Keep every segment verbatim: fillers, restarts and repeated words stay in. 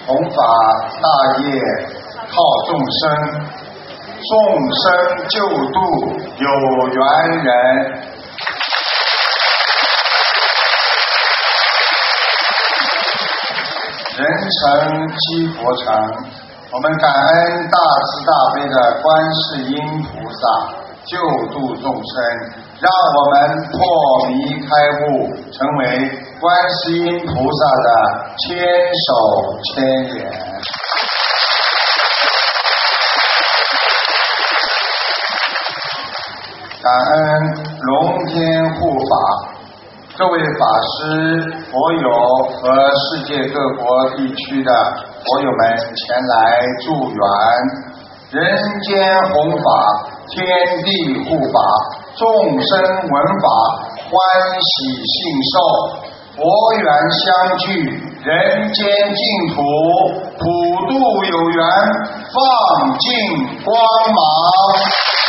弘法大业靠众生，众生救度有缘人。人成即佛成，我们感恩大慈大悲的观世音菩萨救度众生，让我们破迷开悟，成为观世音菩萨的千手千眼。感恩龙天护法，各位法师、佛友和世界各国地区的佛友们前来助缘，人间弘法，天地护法，众生闻法，欢喜信受，佛缘相聚，人间净土，普度有缘，放尽光芒。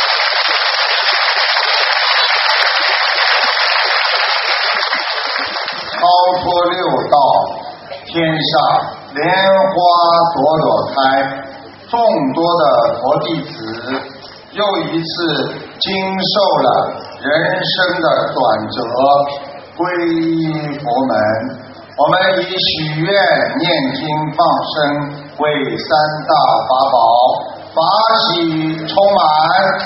超脱六道，天上莲花朵朵开，众多的佛弟子又一次经受了人生的转折，皈依佛门。我们以许愿念经放生为三大法宝，法喜充满。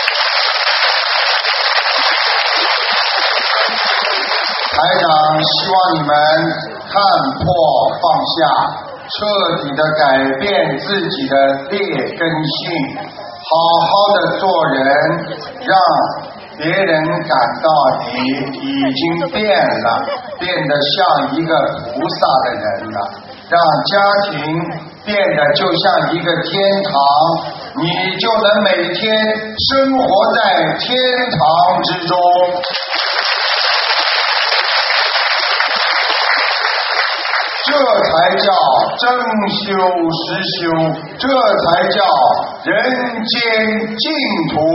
台长希望你们看破放下，彻底的改变自己的劣根性，好好的做人，让别人感到你已经变了，变得像一个菩萨的人了，让家庭变得就像一个天堂，你就能每天生活在天堂之中。这才叫真修实修，这才叫人间净土。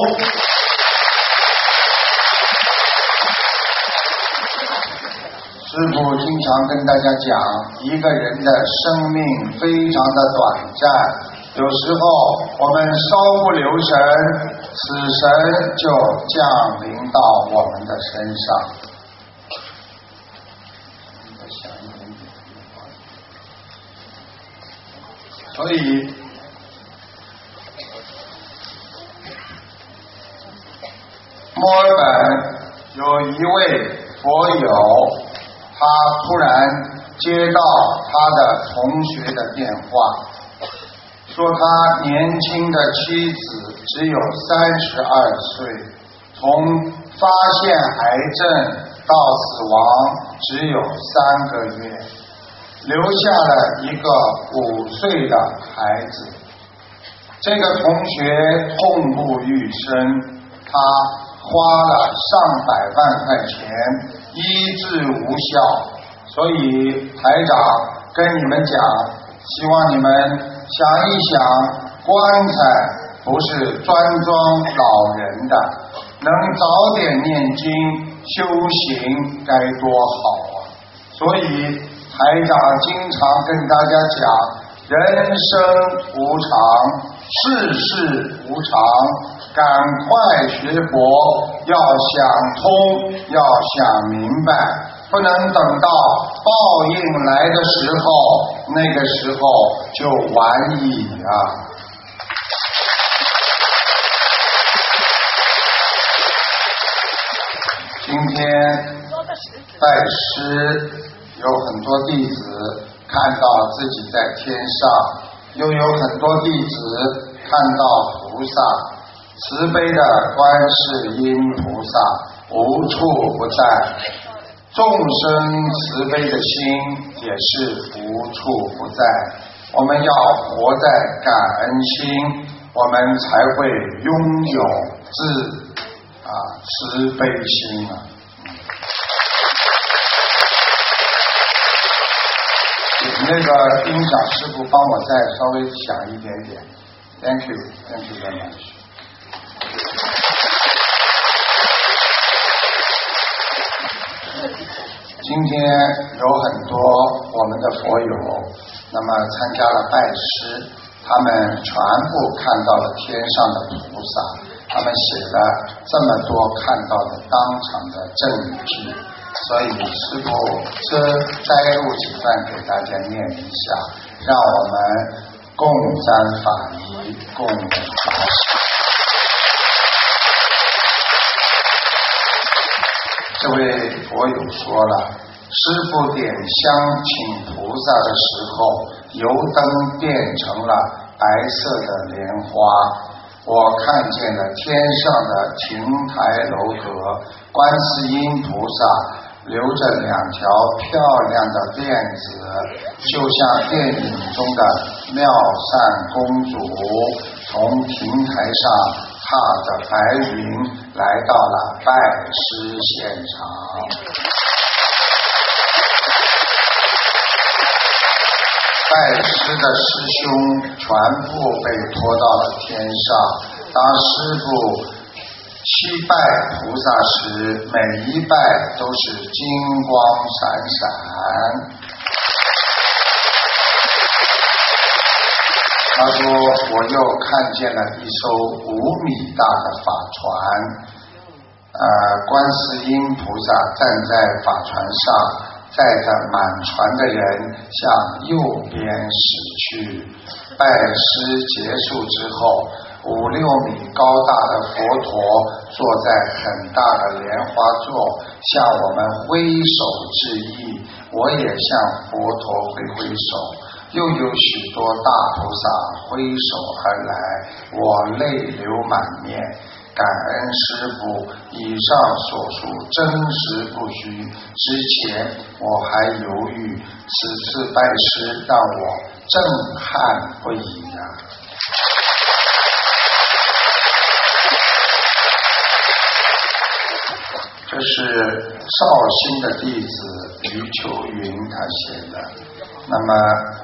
师父经常跟大家讲，一个人的生命非常的短暂，有时候我们稍不留神，死神就降临到我们的身上。所以墨尔本有一位佛友，他突然接到他的同学的电话，说他年轻的妻子只有三十二岁，从发现癌症到死亡只有三个月，留下了一个五岁的孩子。这个同学痛不欲生，他花了上百万块钱医治无效，所以台长跟你们讲，希望你们想一想，棺材不是专装老人的，能早点念经修行该多好啊。所以台长经常跟大家讲，人生无常，世事无常，赶快学佛，要想通，要想明白，不能等到报应来的时候，那个时候就晚矣啊。今天拜师，有很多弟子看到自己在天上，又有很多弟子看到菩萨，慈悲的观世音菩萨无处不在，众生慈悲的心也是无处不在。我们要活在感恩心，我们才会拥有自啊慈悲心啊。那个音响师傅帮我再稍微响一点点 ，Thank you, Thank you very much。今天有很多我们的佛友那么参加了拜师，他们全部看到了天上的菩萨，他们写了这么多看到的当场的证据，所以师父这摘录几段给大家念一下，让我们共沾法仪，共闻法喜。这位佛友说了，师父点香请菩萨的时候，油灯变成了白色的莲花，我看见了天上的亭台楼阁，观世音菩萨留着两条漂亮的辫子，就像电影中的妙善公主，从亭台上踏着白云来到了拜师现场。拜师的师兄全部被拖到了天上，当师父七拜菩萨时，每一拜都是金光闪闪。他说我又看见了一艘五米大的法船，呃，观世音菩萨站在法船上，载着满船的人向右边驶去。拜师结束之后，五六米高大的佛陀坐在很大的莲花座，向我们挥手致意，我也向佛陀挥挥手，又有许多大菩萨挥手而来，我泪流满面。感恩师父，以上所述真实不虚。之前我还犹豫，此次拜师让我震撼不已呀、啊！这是绍兴的弟子余秋云他写的。那么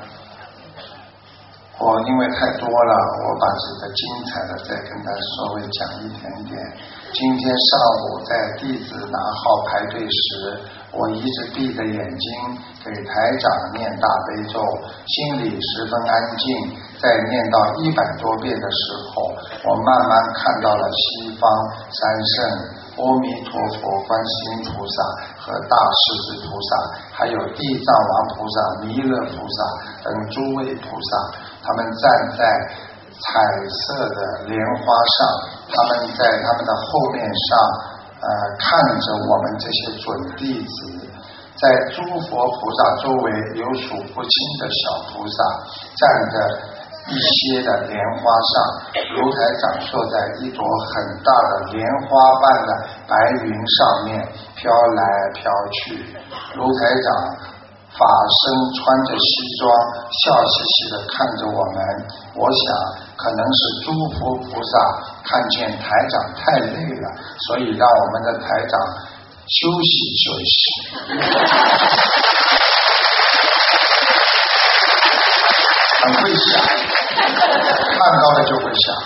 我因为太多了，我把这个精彩的再跟他稍微讲一点点。今天上午在弟子拿号排队时，我一直闭着眼睛给台长念大悲咒，心里十分安静。在念到一百多遍的时候，我慢慢看到了西方三圣阿弥陀佛、观世音菩萨和大势至菩萨，还有地藏王菩萨、弥勒菩萨等诸位菩萨，他们站在彩色的莲花上，他们在他们的后面上呃，看着我们这些准弟子。在诸佛菩萨周围有数不清的小菩萨站着一些的莲花上，卢台长坐在一朵很大的莲花般的白云上面飘来飘去。卢台长法身穿着西装，笑嘻嘻地看着我们。我想可能是诸佛菩萨看见台长太累了，所以让我们的台长休息休息。很会想，看到了就会想。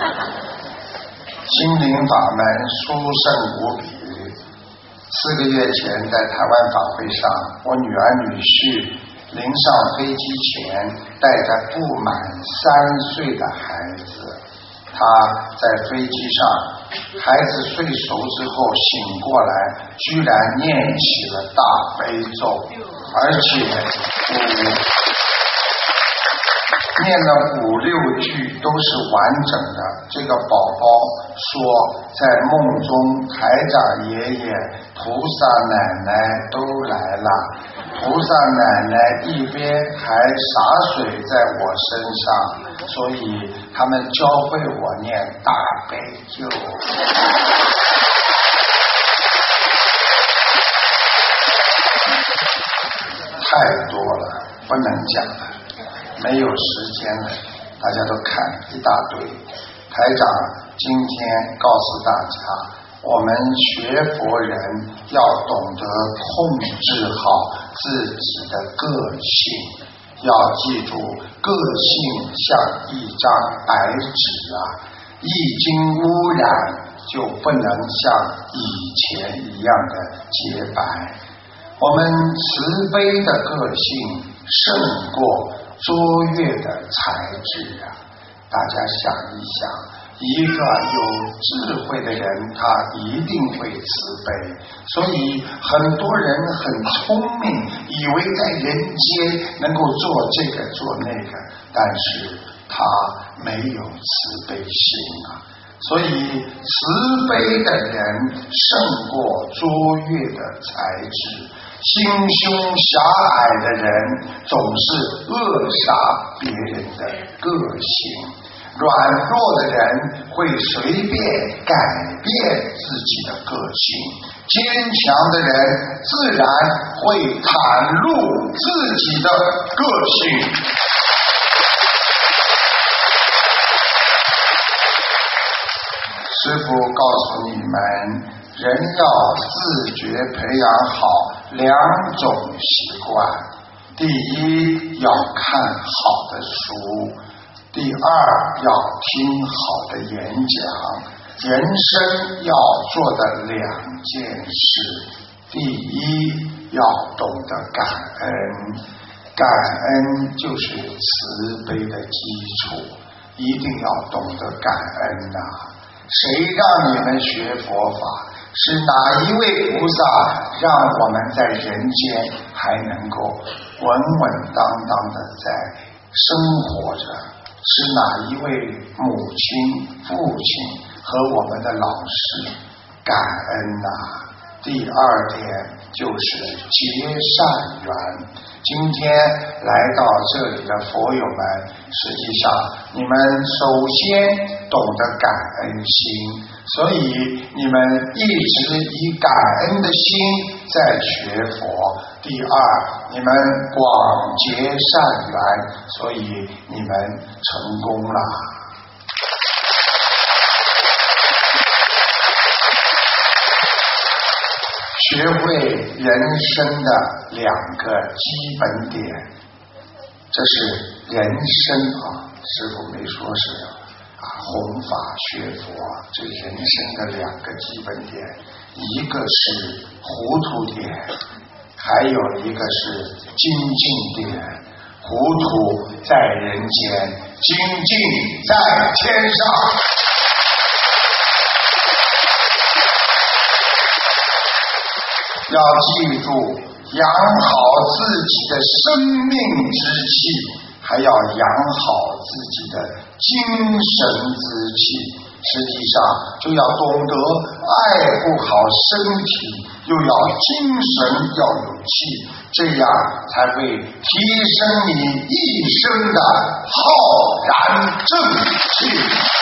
心灵法门殊胜无比。四个月前在台湾法会上，我女儿女婿临上飞机前带着不满三岁的孩子，他在飞机上，孩子睡熟之后醒过来，居然念起了大悲咒，而且嗯念了五六句都是完整的。这个宝宝说，在梦中台长爷爷、菩萨奶奶都来了，菩萨奶奶一边还洒水在我身上，所以他们教会我念大悲咒。太多了，不能讲了，没有时间了，大家都看一大堆。台长今天告诉大家，我们学佛人要懂得控制好自己的个性，要记住个性像一张白纸啊，一经污染就不能像以前一样的洁白。我们慈悲的个性胜过卓越的才智啊！大家想一想，一个有智慧的人，他一定会慈悲。所以很多人很聪明，以为在人间能够做这个做那个，但是他没有慈悲心啊。所以慈悲的人胜过卓越的才智，心胸狭隘的人总是扼杀别人的个性，软弱的人会随便改变自己的个性，坚强的人自然会袒露自己的个性。师父告诉你们，人要自觉培养好两种习惯，第一要看好的书，第二要听好的演讲。人生要做的两件事，第一要懂得感恩，感恩就是慈悲的基础，一定要懂得感恩呐、啊！谁让你们学佛法？是哪一位菩萨让我们在人间还能够稳稳当当的在生活着？是哪一位母亲、父亲和我们的老师？感恩呐、啊！第二点就是结善缘。今天来到这里的佛友们，实际上你们首先懂得感恩心，所以你们一直以感恩的心在学佛。第二，你们广结善缘，所以你们成功了。学会人生的两个基本点，这是人生啊，师父没说是啊弘法学佛，这人生的两个基本点，一个是糊涂点，还有一个是精进点。糊涂在人间，精进在天上。要记住，养好自己的生命之气，还要养好自己的精神之气。实际上就要懂得爱护好身体，又要精神要有气，这样才会提升你一生的浩然正气。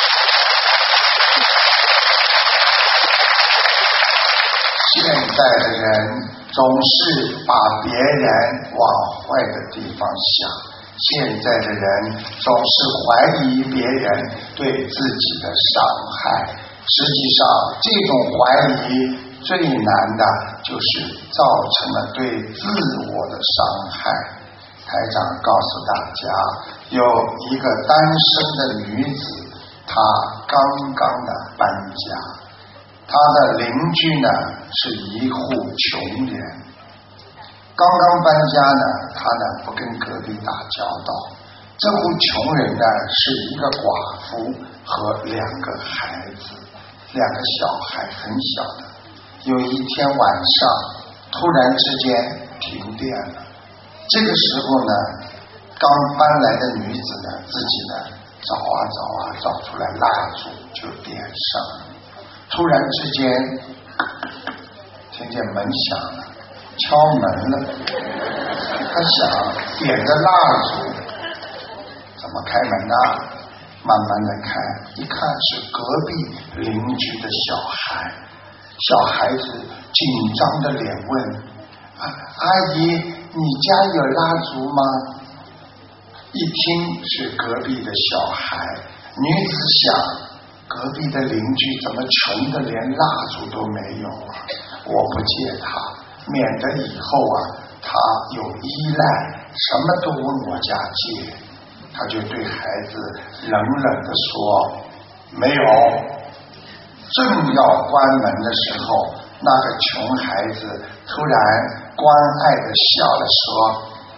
现在的人总是把别人往坏的地方想，现在的人总是怀疑别人对自己的伤害。实际上这种怀疑最难的就是造成了对自我的伤害。台长告诉大家，有一个单身的女子，她刚刚的搬家，她的邻居呢是一户穷人，刚刚搬家呢，她呢不跟隔壁打交道。这户穷人呢是一个寡妇和两个孩子，两个小孩很小的。有一天晚上突然之间停电了，这个时候呢，刚搬来的女子呢自己呢找啊找啊找出来蜡烛就点上了。突然之间听见门响了，敲门了。他想点个蜡烛，怎么开门呢？慢慢的看，一看是隔壁邻居的小孩。小孩子紧张的脸问：啊，阿姨，你家有蜡烛吗？一听是隔壁的小孩，女子想，隔壁的邻居怎么穷的连蜡烛都没有啊？我不借他，免得以后啊他有依赖，什么都问我家借。他就对孩子冷冷地说：没有。正要关门的时候，那个穷孩子突然关爱地笑了说：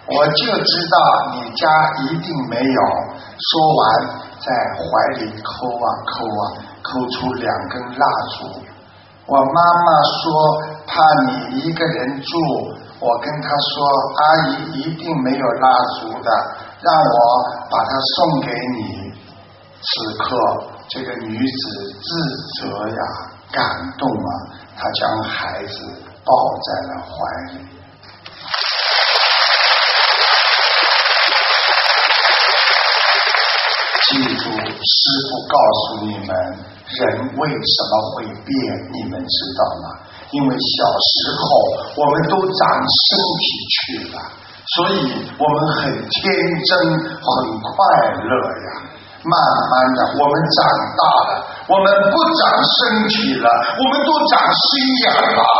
我就知道你家一定没有。说完在怀里抠啊抠啊，抠出两根蜡烛。我妈妈说怕你一个人住，我跟她说阿姨一定没有蜡烛的，让我把它送给你。此刻这个女子自责呀，感动啊，她将孩子抱在了怀里。记住，师父告诉你们，人为什么会变，你们知道吗？因为小时候我们都长身体去了，所以我们很天真，很快乐呀。慢慢的我们长大了，我们不长身体了，我们都长心眼了。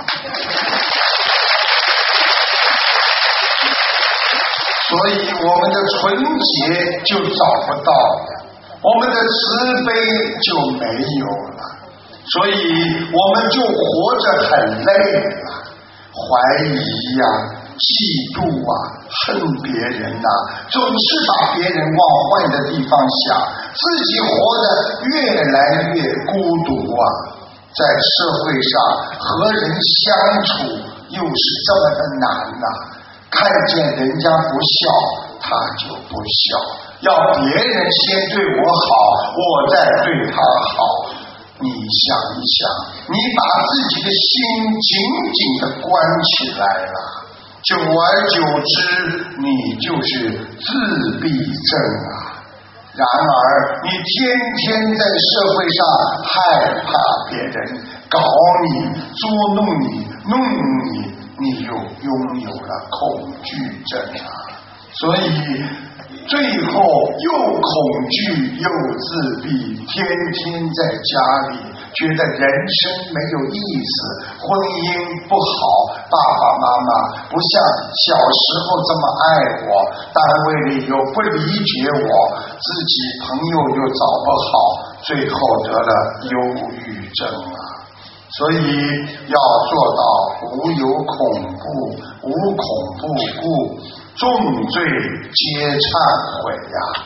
所以我们的纯洁就找不到了，我们的慈悲就没有了，所以我们就活着很累了，怀疑呀、嫉妒啊、恨别人呐、啊，总是把别人往坏的地方想，自己活得越来越孤独啊。在社会上和人相处又是这么的难呐、啊，看见人家不孝，他就不孝，要别人先对我好，我再对他好。你想一想，你把自己的心紧紧地关起来了，久而久之，你就是自闭症啊。然而你天天在社会上害怕别人搞你、捉弄你、弄你，你又拥有了恐惧症啊。所以最后又恐惧又自闭，天天在家里觉得人生没有意思，婚姻不好，爸爸妈妈不像小时候这么爱我，单位里又不理解我，自己朋友又找不好，最后得了忧郁症啊。所以要做到无有恐怖，无恐怖故，重罪皆忏悔呀、啊。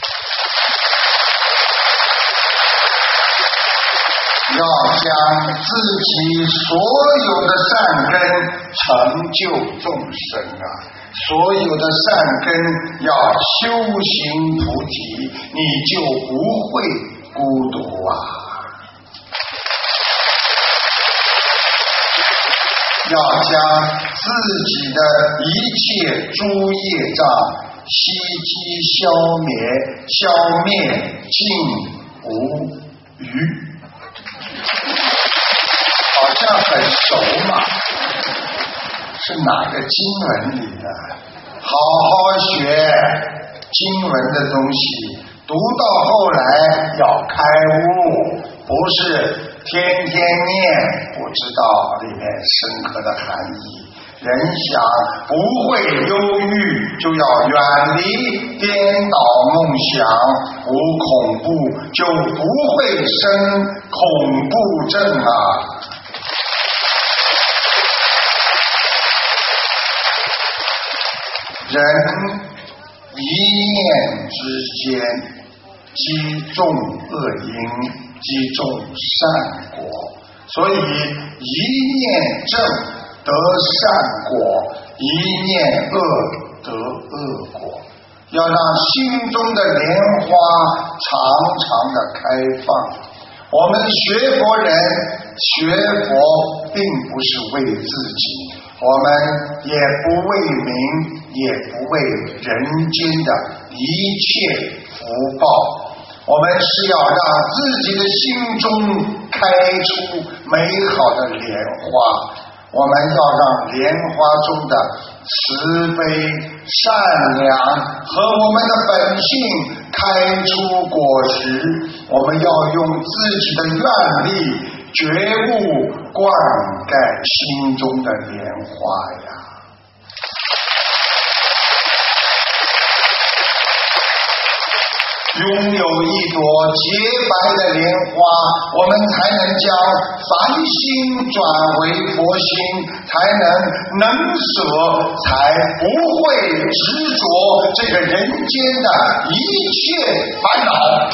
要将自己所有的善根成就众生啊，所有的善根要修行菩提，你就不会孤独啊。要将自己的一切诸业障悉悉消灭，消灭尽无余。好像很熟嘛，是哪个经文里的？好好学经文的东西，读到后来要开悟，不是天天念，不知道里面深刻的含义。人想不会忧郁，就要远离颠倒梦想，无恐怖就不会生恐怖症啊。人一念之间积种恶因，积种善果，所以一念正得善果，一念恶得恶果。要让心中的莲花常常的开放。我们学佛人学佛并不是为自己，我们也不为名，也不为人间的一切福报，我们是要让自己的心中开出美好的莲花，我们要让莲花中的慈悲善良和我们的本性开出果实，我们要用自己的愿力觉悟灌溉心中的莲花呀。 拥有一朵洁白的莲花，我们才能将凡心转为佛心，才能能舍，才不会执着这个人间的一切烦恼。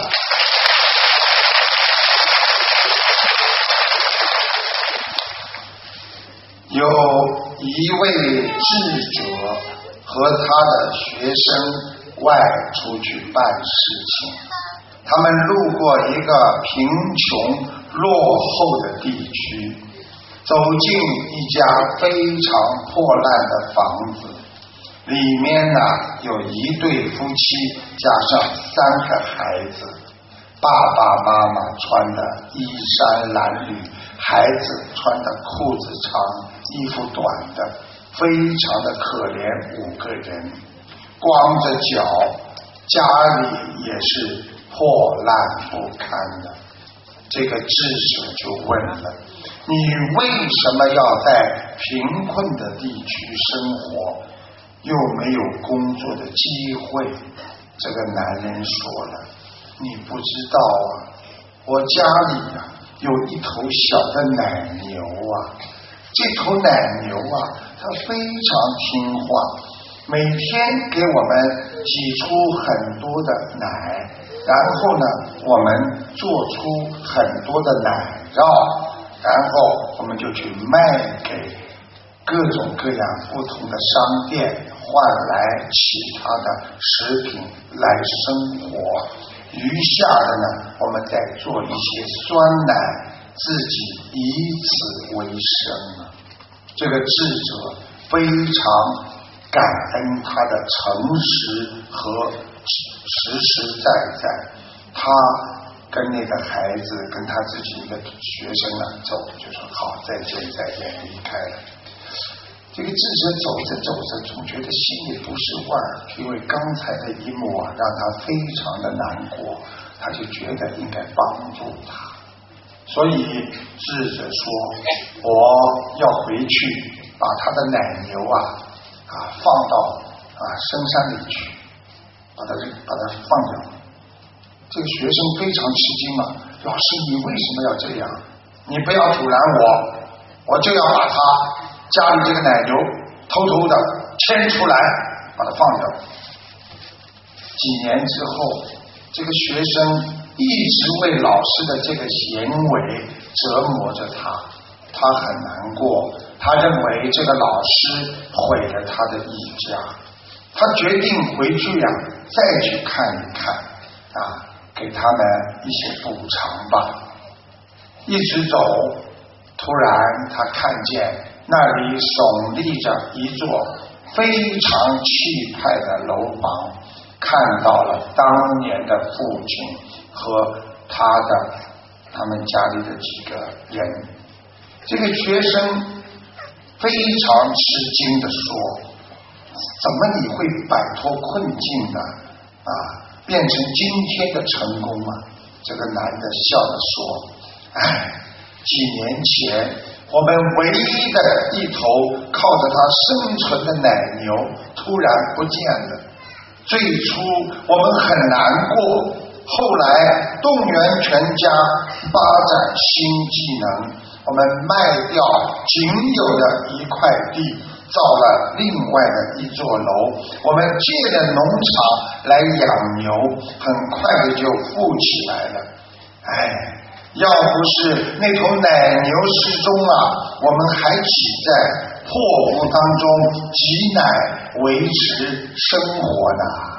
有一位智者和他的学生外出去办事情，他们路过一个贫穷落后的地区，走进一家非常破烂的房子，里面呢有一对夫妻加上三个孩子，爸爸妈妈穿的衣衫褴褛，孩子穿的裤子长衣服短的，非常的可怜。五个人光着脚，家里也是破烂不堪的。这个智者就问了，你为什么要在贫困的地区生活，又没有工作的机会？这个男人说了，你不知道啊，我家里啊有一头小的奶牛啊，这头奶牛啊它非常听话，每天给我们挤出很多的奶，然后呢我们做出很多的奶酪，然后我们就去卖给各种各样不同的商店，换来其他的食品来生活。余下的呢我们再做一些酸奶，自己以此为生啊。这个智者非常感恩他的诚实和实实在在，他跟那个孩子跟他自己一个学生呢走，就说好再见再见，离开了。这个智者走着走着总觉得心里不是味儿，因为刚才的一幕啊让他非常的难过，他就觉得应该帮助他，所以智者说我要回去把他的奶牛啊啊放到啊深山里去，把它把它放掉。这个学生非常吃惊嘛，老师你为什么要这样？你不要阻拦我，我就要把他家里这个奶牛偷偷的牵出来，把它放掉。几年之后，这个学生一直为老师的这个行为折磨着他，他很难过，他认为这个老师毁了他的一家，他决定回去呀、啊，再去看一看啊，给他们一些补偿吧。一直走，突然他看见那里耸立着一座非常气派的楼房，看到了当年的父亲和他的他们家里的几个人。这个学生非常吃惊地说，怎么你会摆脱困境呢？啊，变成今天的成功吗？这个男的笑着说，哎，几年前我们唯一的一头靠着它生存的奶牛突然不见了，最初我们很难过，后来动员全家发展新技能，我们卖掉仅有的一块地，造了另外的一座楼，我们借着农场来养牛，很快的就富起来了。哎，要不是那头奶牛失踪了，我们还挤在破屋当中挤奶维持生活呢。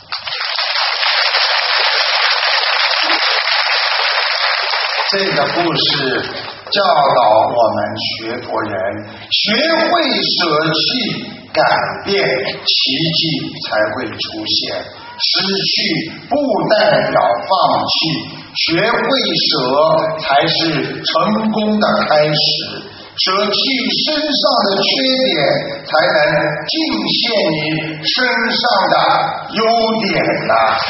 这个故事教导我们学佛人学会舍弃改变，奇迹才会出现。失去不代表放弃，学会舍才是成功的开始。舍弃身上的缺点，才能尽现你身上的优点呐、啊。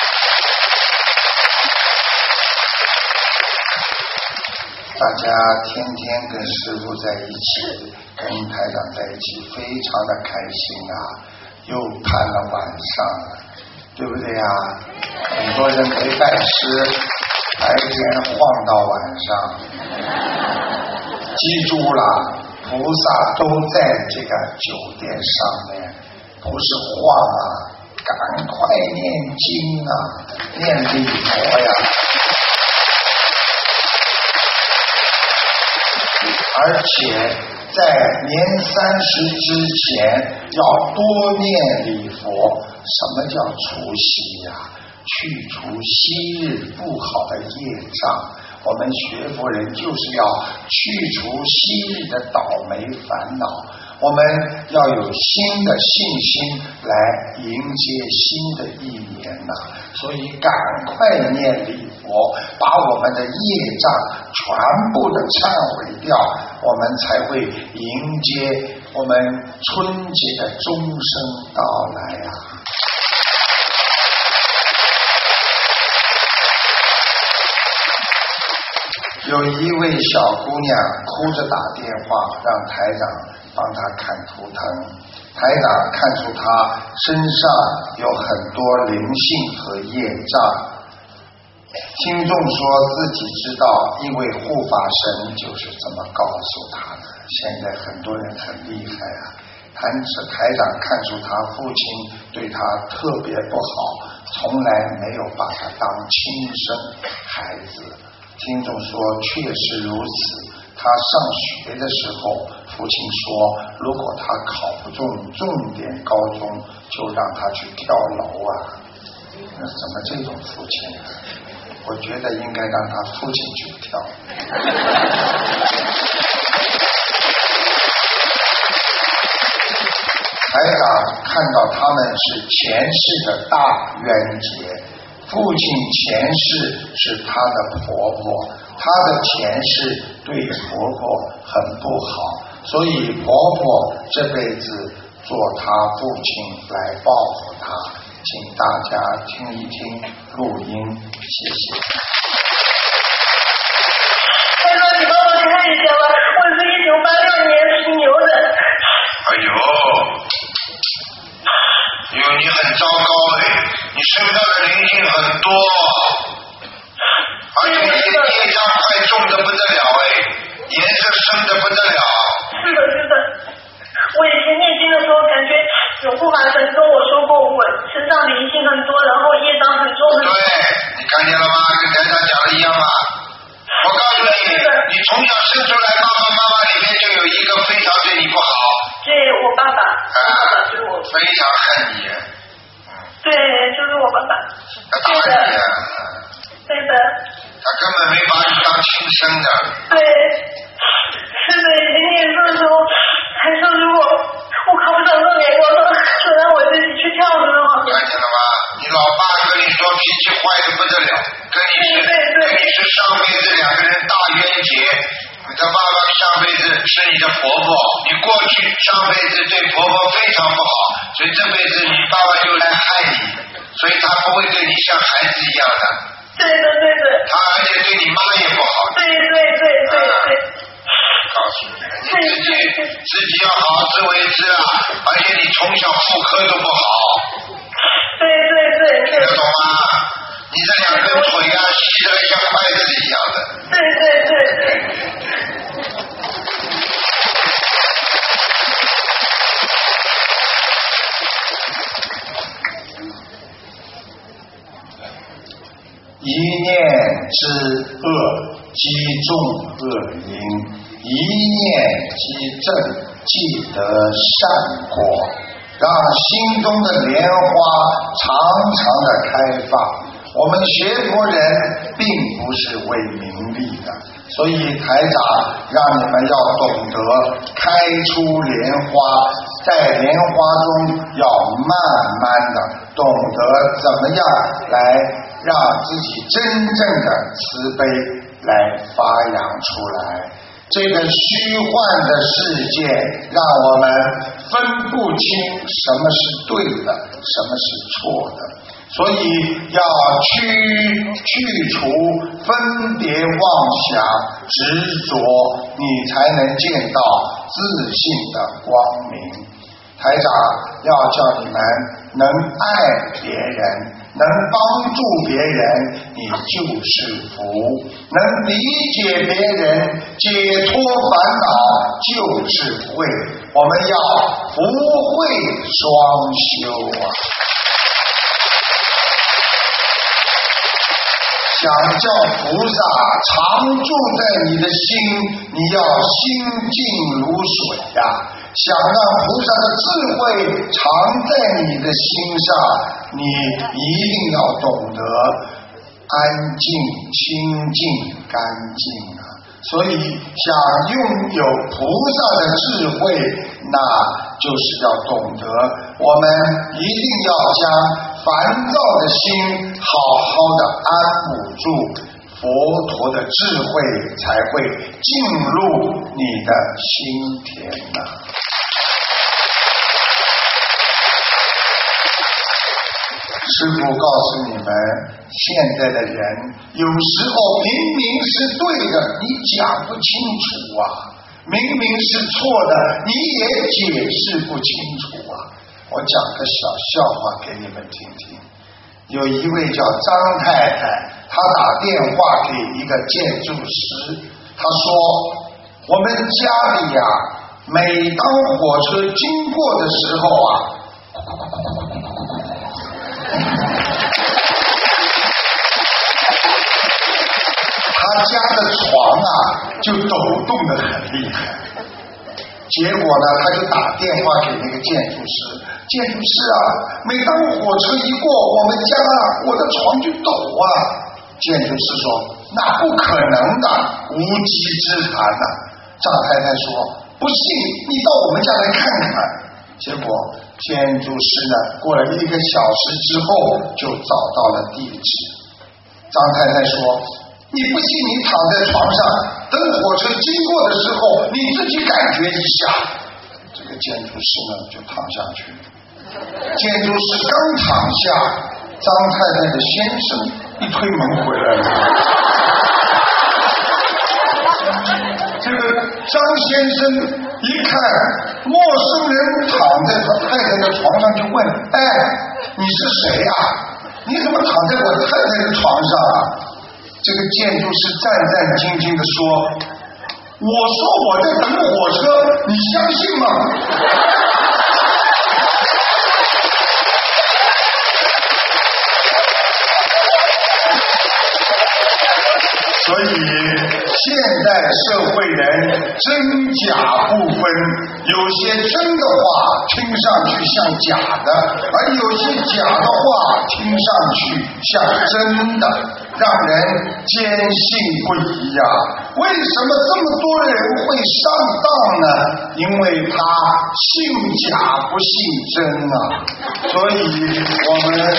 大家天天跟师父在一起，跟台长在一起，非常的开心啊！又盼了晚上了， 对不对呀？很多人没拜师，白天晃到晚上。记住了，菩萨都在这个酒店上面，不是晃啊，赶快念经啊，念礼佛呀。而且在年三十之前要多念礼佛。什么叫除夕呀？去除昔日不好的业障。我们学佛人就是要去除昔日的倒霉烦恼，我们要有新的信心来迎接新的一年呐、啊！所以赶快念礼佛，把我们的业障全部的忏悔掉，我们才会迎接我们春节的钟声到来呀、啊！有一位小姑娘哭着打电话让台长帮她看图腾，台长看出她身上有很多灵性和业障。听众说自己知道，因为护法神就是这么告诉她的。现在很多人很厉害啊，但是台长看出她父亲对她特别不好，从来没有把她当亲生孩子。听众说确实如此，他上学的时候父亲说如果他考不中重点高中就让他去跳楼啊，那怎么这种父亲啊？我觉得应该让他父亲去跳。台长看到他们是前世的大冤结，父亲前世是他的婆婆，他的前世对婆婆很不好，所以婆婆这辈子做他父亲来报复他。请大家听一听录音，谢谢。 他说你帮我看一下吧，我是一九八六年属牛的。 哎呦，哎呦，你很糟糕哎，你身上的灵性很多，而且你的业障快重的不得了哎，颜色深的不得了。 是的，是的。我以前念经的时候，感觉有护法神跟我说过，我身上灵性很多，然后业障很重很重。 对，你看见了吗？跟台长讲的一样嘛。我告诉你，你从小生出来，爸爸妈妈里面就有一个非常对你不好。 对，我爸爸， 啊， 我爸爸就是我。 非常恨你。 对，就是我爸爸。 他打你啊。 对的。 他根本没把你当亲生的。 对，是的，以前念书的时候还说如果我考不上重点高中，就让我自己去跳很好。 看见了吗？你老爸跟你说脾气坏的不得了，跟你是跟你是上辈子两个人大冤结。你的爸爸上辈子是你的婆婆，你过去上辈子对婆婆非常不好，所以这辈子你爸爸就来害你，所以他不会对你像孩子一样的。 对的，对的。 他而且对你妈也不好。 对对对对对。 告诉你，你自己自己要好自为之啊！而且你从小妇科都不好。 对对对。 听得懂吗？你这两根腿啊，细得像筷子一样的。 对对对对。 一念之恶积重恶因，一念积正即得善果，让心中的莲花常常的开放。我们学佛人并不是为名利的，所以台长让你们要懂得开出莲花，在莲花中要慢慢的懂得怎么样来让自己真正的慈悲来发扬出来。这个虚幻的世界让我们分不清什么是对的，什么是错的，所以要去去除分别妄想执着，你才能见到自信的光明。台台长要叫你们能爱别人，能帮助别人，你就是福；能理解别人，解脱烦恼就是慧。我们要福慧双修啊！想叫菩萨常住在你的心，你要心静如水呀、啊。想让菩萨的智慧常在你的心上，你一定要懂得安静、清净、干净啊！所以想拥有菩萨的智慧，那就是要懂得，我们一定要将烦躁的心好好的安抚住，佛陀的智慧才会进入你的心田呐、啊。师父告诉你们，现在的人有时候明明是对的，你讲不清楚啊；明明是错的，你也解释不清楚啊。我讲个小笑话给你们听听。有一位叫张太太，她打电话给一个建筑师，她说：我们家里呀、啊，每当火车经过的时候啊，他家的床啊就抖动得很厉害。结果呢，他就打电话给那个建筑师，建筑师啊，每当火车一过我们家啊，我的床就抖啊。建筑师说：那不可能的，无稽之谈呐、啊。张太太说：不信你到我们家来看看。结果建筑师呢，过了一个小时之后就找到了地址。张太太说：你不信你躺在床上，等火车经过的时候你自己感觉一下。这个建筑师呢就躺下去了。建筑师刚躺下，张太太的先生一推门回来了。这个张先生一看陌生人躺在他太太的床上，就问：哎，你是谁呀、啊？你怎么躺在我太太的床上啊？这个建筑师战战兢兢地说：我说我在等火车，你相信吗？所以现代社会人真假不分，有些真的话听上去像假的，而有些假的话听上去像真的，让人坚信不疑呀、啊。为什么这么多人会上当呢？因为他信假不信真啊。所以我们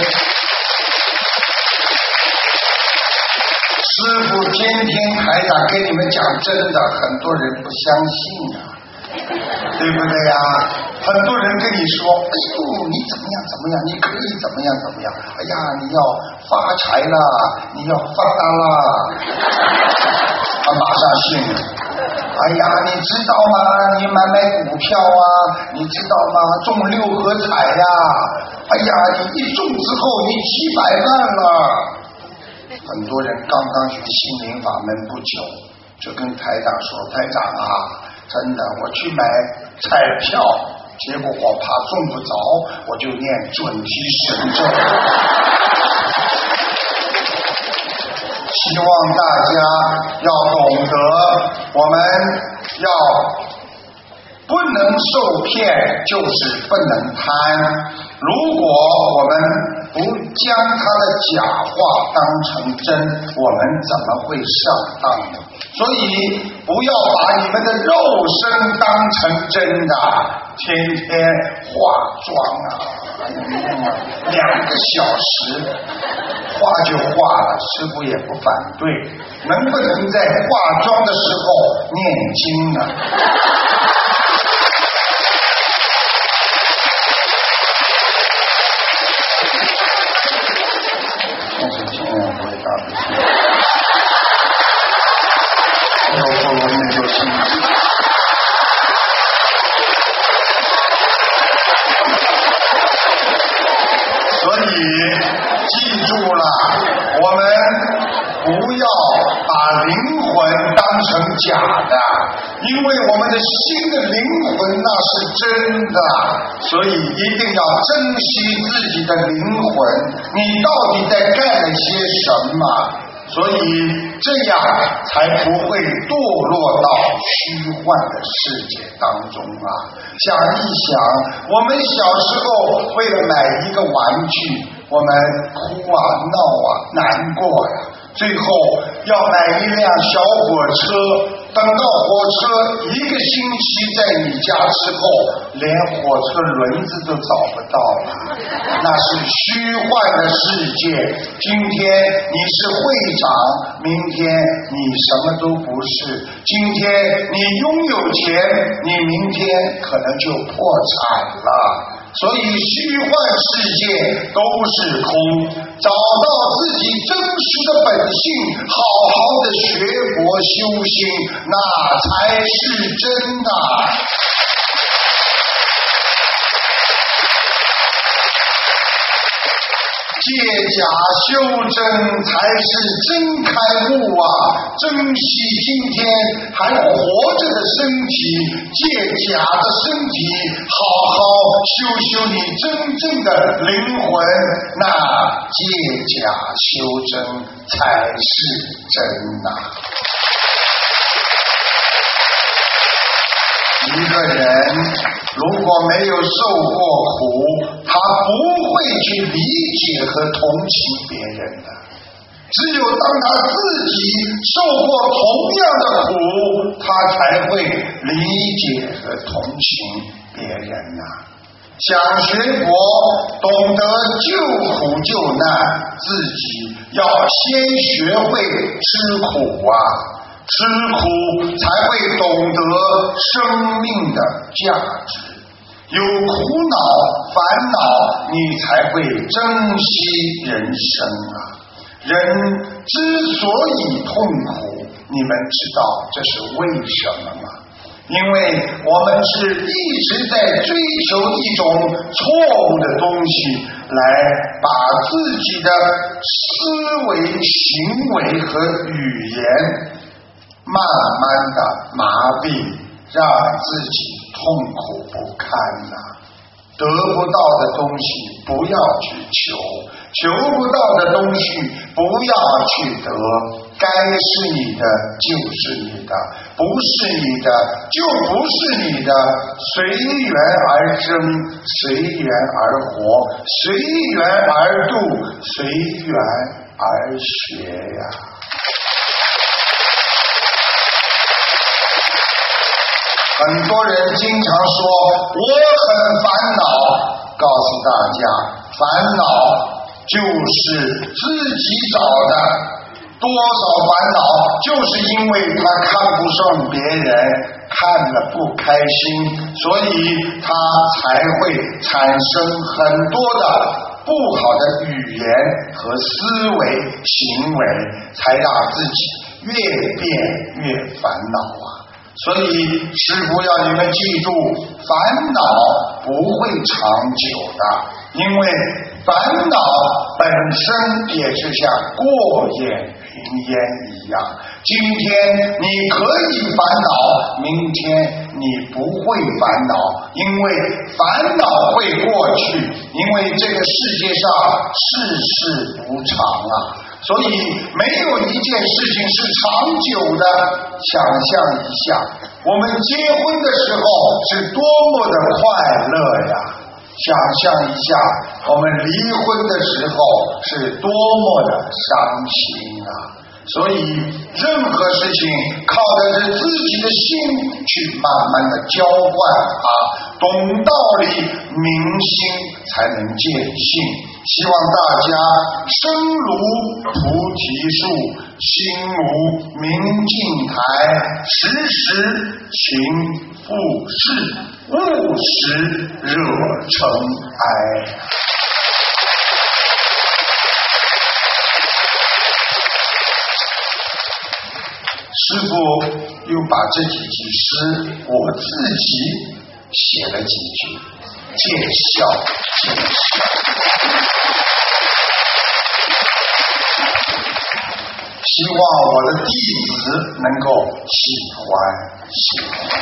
师父天天台长跟你们讲真的，很多人不相信呀、啊，对不对呀、啊？很多人跟你说：哎呦，你怎么样怎么样，你可以怎么样怎么样，哎呀，你要发财啦，你要发达啦，他马上信了。哎呀，你知道吗？你买买股票啊，你知道吗？中六合彩呀、啊，哎呀，你一中之后你几百万了。很多人刚刚学心灵法门不久，就跟台长说：台长啊，真的，我去买彩票，结果我怕中不着，我就念准提神咒。希望大家要懂得，我们要不能受骗，就是不能贪。如果我们不将他的假话当成真，我们怎么会上当呢？所以不要把你们的肉身当成真的，天天化妆啊，哎呀，两个小时化就化了，师父也不反对，能不能在化妆的时候念经呢？但是尽量回答不行，要不我们就心急。 记住了，我们不要把灵魂当成假的，因为我们的心的灵魂那是真的，所以一定要珍惜自己的灵魂，你到底在干了些什么，所以这样才不会堕落到虚幻的世界当中啊！想一想，我们小时候为了买一个玩具，我们哭啊闹啊难过呀，最后要买一辆小火车，等到火车一个星期在你家之后，连火车轮子都找不到了，那是虚幻的世界。今天你是会长，明天你什么都不是，今天你拥有钱，你明天可能就破产了。所以虚幻世界都是空，找到自己真实的本性，好好的学佛修心，那才是真的。借假修真才是真开悟啊！珍惜今天还活着的身体，借假的身体，好好修修你真正的灵魂，那借假修真才是真啊！一个人如果没有受过苦，他不会去理解和同情别人的。只有当他自己受过同样的苦，他才会理解和同情别人呐、啊。想学佛，懂得救苦救难，自己要先学会吃苦啊。吃苦才会懂得生命的价值，有苦恼烦恼，你才会珍惜人生啊！人之所以痛苦，你们知道这是为什么吗？因为我们是一直在追求一种错误的东西，来把自己的思维、行为和语言慢慢的麻痹，让自己痛苦不堪呐、啊！得不到的东西不要去求，求不到的东西不要去得，该是你的就是你的，不是你的就不是你的，随缘而生，随缘而活，随缘而度，随缘而学呀。很多人经常说我很烦恼，告诉大家，烦恼就是自己找的，多少烦恼就是因为他看不上别人，看了不开心，所以他才会产生很多的不好的语言和思维行为，才让自己越变越烦恼啊！所以师父要你们记住，烦恼不会长久的，因为烦恼本身也是像过眼云烟一样，今天你可以烦恼，明天你不会烦恼，因为烦恼会过去，因为这个世界上世事无常啊，所以没有一件事情是长久的。想象一下，我们结婚的时候是多么的快乐呀，想象一下我们离婚的时候是多么的伤心啊！所以任何事情靠的是自己的心去慢慢的浇灌它，懂道理明心才能见性。希望大家身如菩提树，心如明镜台，时时勤拂拭，勿使惹尘埃。师父又把这几句诗我自己写了几句，见笑见笑。 希望我的弟子能够喜欢喜欢。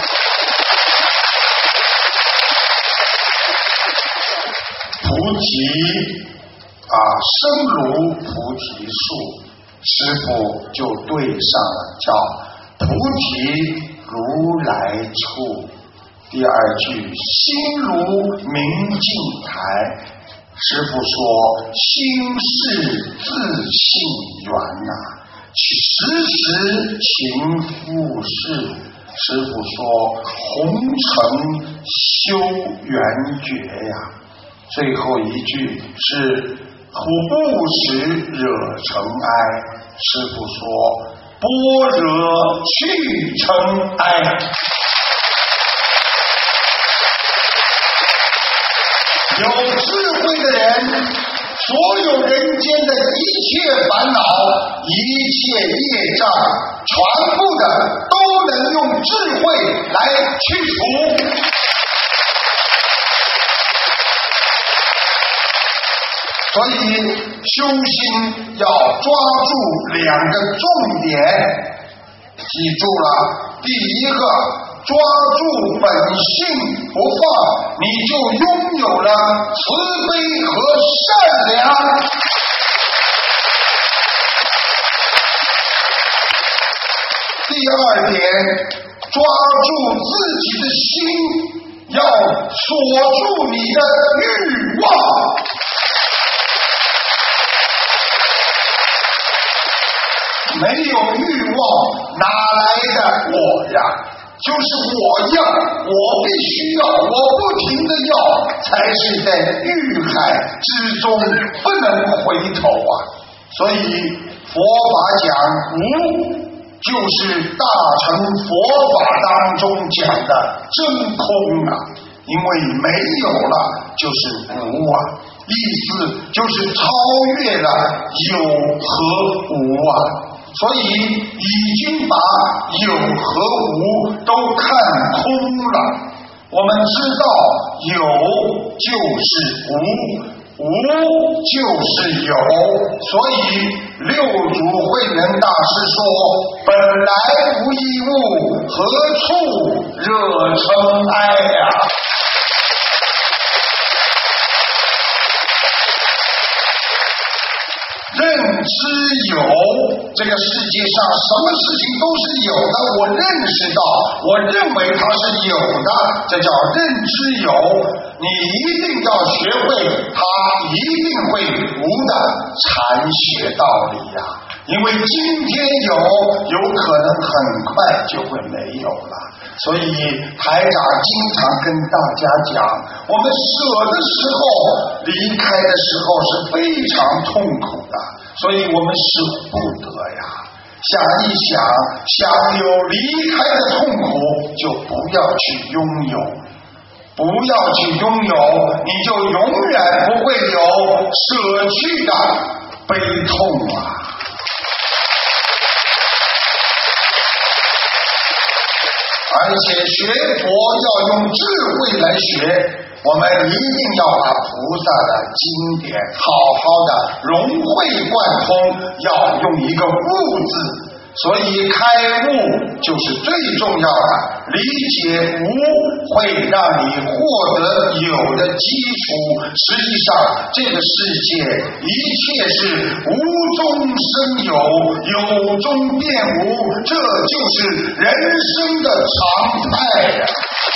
菩提啊，生如菩提树，师父就对上了，叫菩提如来处。第二句心如明镜台，师父说心是自性缘呐、啊，时时勤复事。师父说红尘修缘觉呀、啊。最后一句是苦不时惹尘埃，师父说般若去尘埃。有智慧的人，所有人间的一切烦恼、一切业障，全部的都能用智慧来去除。所以修心要抓住两个重点，记住了，第一个抓住本性不放，你就拥有了慈悲和善良。第二点，抓住自己的心，要锁住你的欲望。没有欲望哪来的我呀？就是我要，我必须要，我不停的要，才是在欲海之中不能回头啊！所以佛法讲无，就是大乘佛法当中讲的真空啊，因为没有了就是无啊，意思就是超越了有和无啊。所以已经把有和无都看空了。我们知道有就是无，无就是有，所以六祖慧能大师说本来无一物，何处惹尘埃呀、啊。认知有，这个世界上什么事情都是有的，我认识到，我认为它是有的，这叫认知有。你一定要学会，它一定会无的禅学道理呀、啊。因为今天有，有可能很快就会没有了。所以台长经常跟大家讲，我们舍的时候，离开的时候是非常痛苦的，所以我们舍不得呀。想一想，想有离开的痛苦，就不要去拥有，不要去拥有，你就永远不会有舍去的悲痛啊。而且学佛要用智慧来学，我们一定要把菩萨的经典好好的融会贯通，要用一个悟字。所以开悟就是最重要的，理解无会让你获得有的基础。实际上这个世界一切是无中生有，有中变无，这就是人生的常态呀、啊。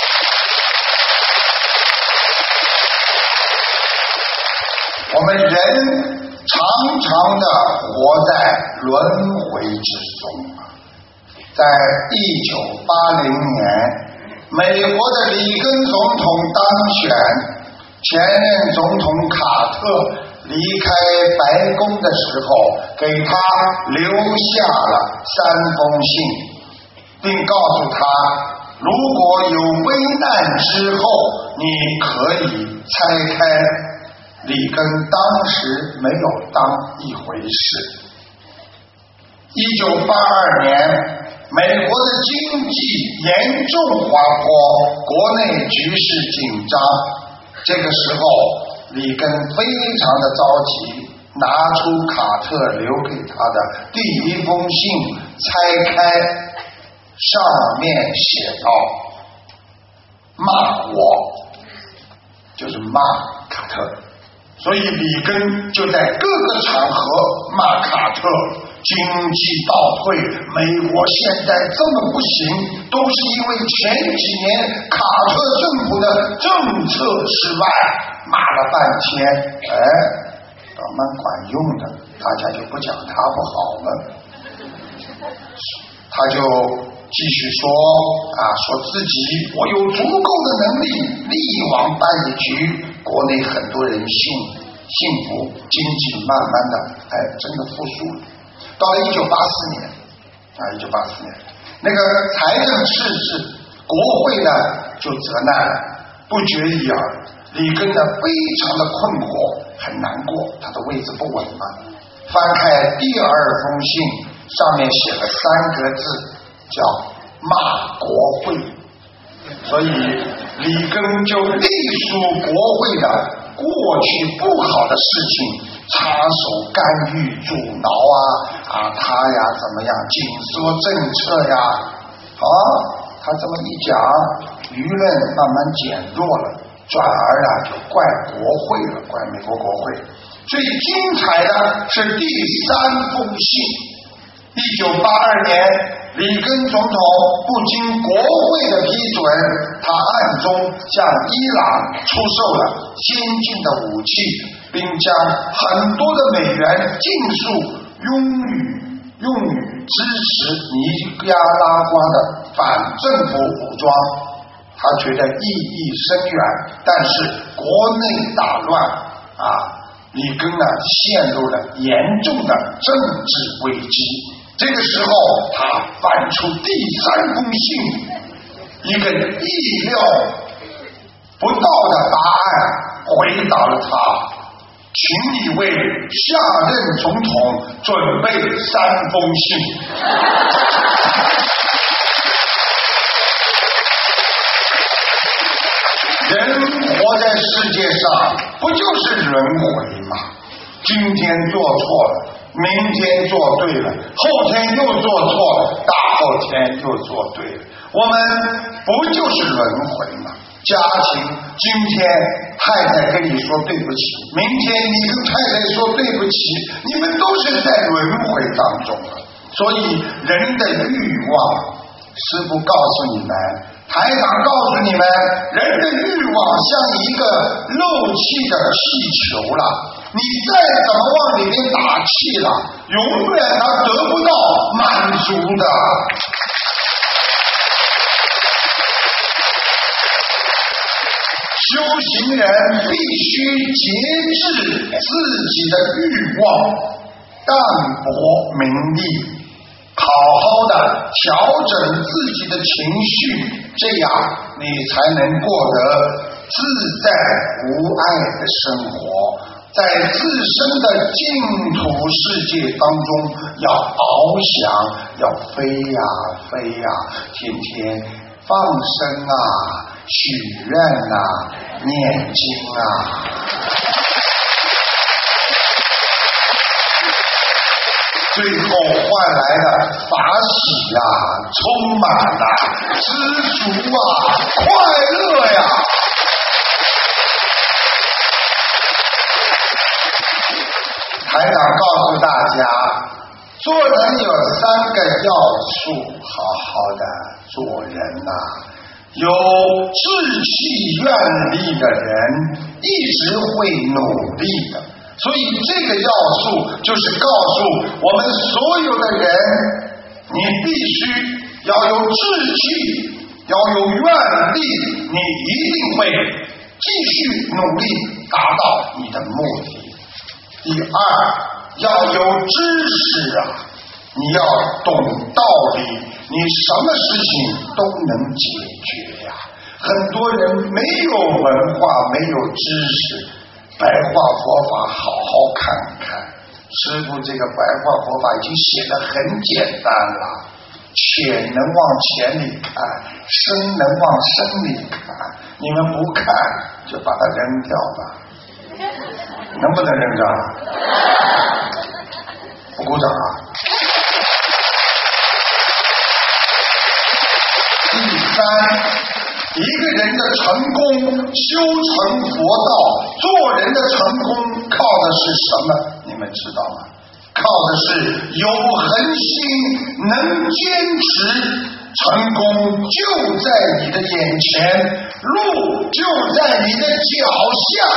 我们人常常的活在轮回之中啊！在一九八零年，美国的里根总统当选，前任总统卡特离开白宫的时候，给他留下了三封信，并告诉他，如果有危难之后，你可以拆开。里根当时没有当一回事。一九八二年，美国的经济严重滑坡，国内局势紧张。这个时候，里根非常的着急， 拿出卡特留给他的第一封信，拆开，上面写道：骂我，就是骂卡特。所以里根就在各个场合骂卡特，经济倒退，美国现在这么不行，都是因为前几年卡特政府的政策失败。骂了半天，哎，倒蛮管用的，大家就不讲他不好了。他就继续说啊，说自己我有足够的能力力挽办一局，国内很多人信幸福，经济慢慢的哎真的复苏了。到了一九八四年啊，一九八四年那个财政赤字，国会呢就责难了，不绝于耳。里根呢非常的困惑，很难过，他的位置不稳嘛。翻开第二封信，上面写了三个字，叫骂国会。所以里根就隶属国会的过去不好的事情，插手干预阻挠啊啊他呀怎么样紧缩政策呀。好，他这么一讲，舆论慢慢减弱了，转而呢就怪国会了，怪美国国会。最精彩的是第三封信，一九八二年里根总统不经国会的批准，他暗中向伊朗出售了先进的武器，并将很多的美元尽数用于用于支持尼加拉瓜的反政府武装。他觉得意义深远，但是国内大乱啊，里根呢陷入了严重的政治危机。这个时候他翻出第三封信，一个意料不到的答案回答了他，请你为下任总统准备三封信。人活在世界上不就是轮回吗？今天做错了，明天做对了，后天又做错了，大后天又做对了，我们不就是轮回吗？家庭今天太太跟你说对不起，明天你跟太太说对不起，你们都是在轮回当中了。所以人的欲望，师父告诉你们，台长告诉你们，人的欲望像一个漏气的气球了，你再怎么往里面打气了，永远它得不到满足的。修行人必须节制自己的欲望，淡泊名利，好好的调整自己的情绪，这样你才能过得自在无碍的生活，在自身的净土世界当中要翱翔，要飞呀飞呀，天天放生啊，许愿啊，念经啊。最后换来的法喜呀、啊，充满了、啊、知足啊，快乐呀。台长告诉大家，做人有三个要素，好好的做人呐、啊。有志气愿力的人一直会努力的，所以这个要素就是告诉我们所有的人，你必须要有志气，要有愿力，你一定会继续努力达到你的目的。第二，要有知识啊，你要懂道理，你什么事情都能解决呀、啊。很多人没有文化，没有知识，白话佛法好好看看。师父这个白话佛法已经写得很简单了，浅能往浅里看，深能往深里看，你们不看就把它扔掉吧，能不能扔掉？ 不鼓掌啊。第三，一个人的成功，修成佛道，做人的成功靠的是什么？你们知道吗？靠的是有恒心，能坚持。成功就在你的眼前，路就在你的脚下。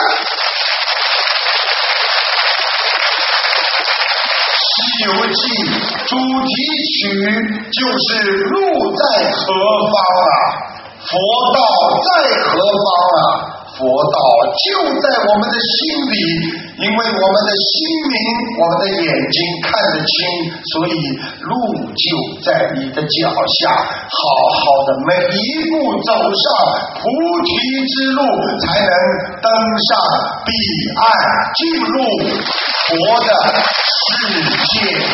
西游记主题曲就是路在何方啊，佛道在何方啊，佛道就在我们的心里，因为我们的心明，我们的眼睛看得清，所以路就在你的脚下，好好的每一步走上菩提之路，才能登上彼岸，进入佛的世界。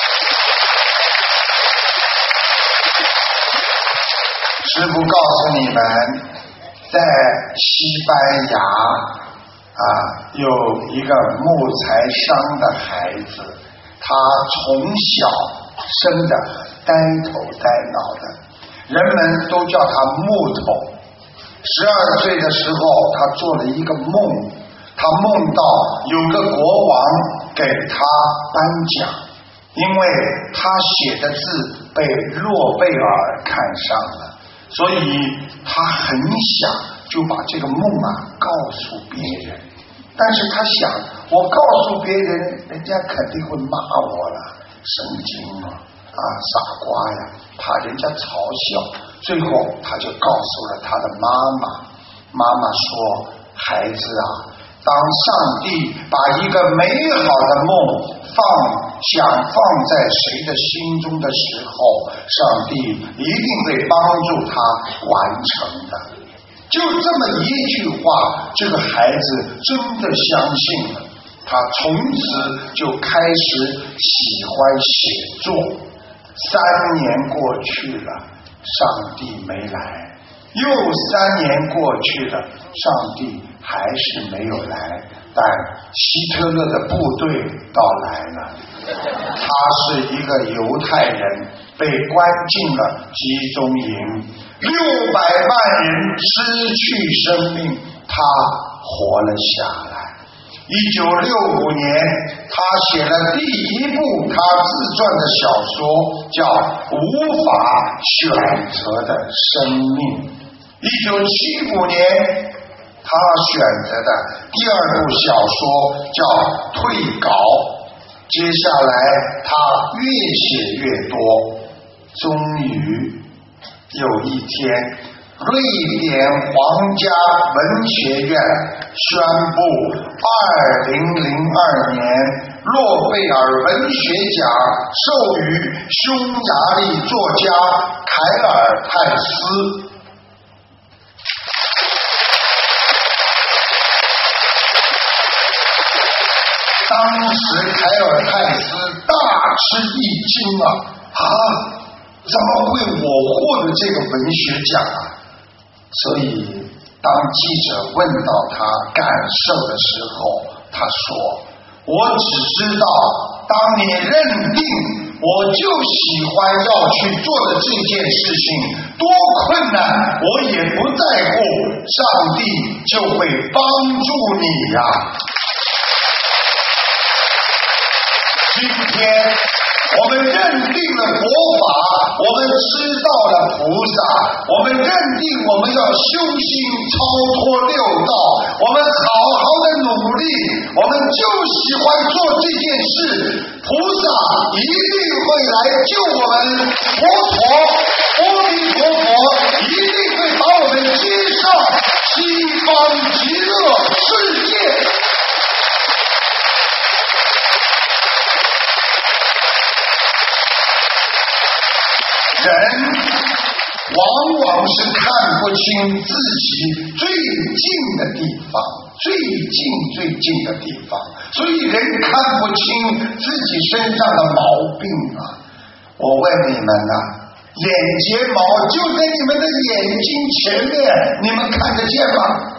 师父告诉你们，在西班牙啊，有一个木材商的孩子，他从小生得呆头呆脑的，人们都叫他木头。十二岁的时候，他做了一个梦，他梦到有个国王给他颁奖，因为他写的字被诺贝尔看上了，所以他很想就把这个梦啊告诉别人，但是他想，我告诉别人，人家肯定会骂我了，神经啊，啊傻瓜呀，怕人家嘲笑。最后他就告诉了他的妈妈，妈妈说，孩子啊，当上帝把一个美好的梦放想放在谁的心中的时候，上帝一定会帮助他完成的。就这么一句话，这个孩子真的相信了，他从此就开始喜欢写作。三年过去了，上帝没来，又三年过去了，上帝还是没有来，但希特勒的部队到来了。他是一个犹太人，被关进了集中营，六百万人失去生命，他活了下来。一九六五年，他写了第一部他自传的小说，叫《无法选择的生命》。一九七五年，他选择的第二部小说叫《退稿》。接下来他越写越多，终于有一天，瑞典皇家文学院宣布二零零二年诺贝尔文学奖授予匈牙利作家凯尔泰斯。当时凯尔泰斯大吃一惊啊啊！怎么会我获得这个文学奖啊？所以当记者问到他感受的时候，他说，我只知道当你认定我就喜欢要去做的这件事情多困难，我也不在乎，上帝就会帮助你呀、啊。今天我们认定了佛法，我们知道了菩萨，我们认定我们要修心超脱六道，我们好好的努力，我们就喜欢做这件事，菩萨一定会来救我们，佛陀阿弥陀佛一定会把我们接上西方极乐世界。人往往是看不清自己最近的地方，最近最近的地方，所以人看不清自己身上的毛病啊。我问你们啊，眼睫毛就在你们的眼睛前面，你们看得见吗？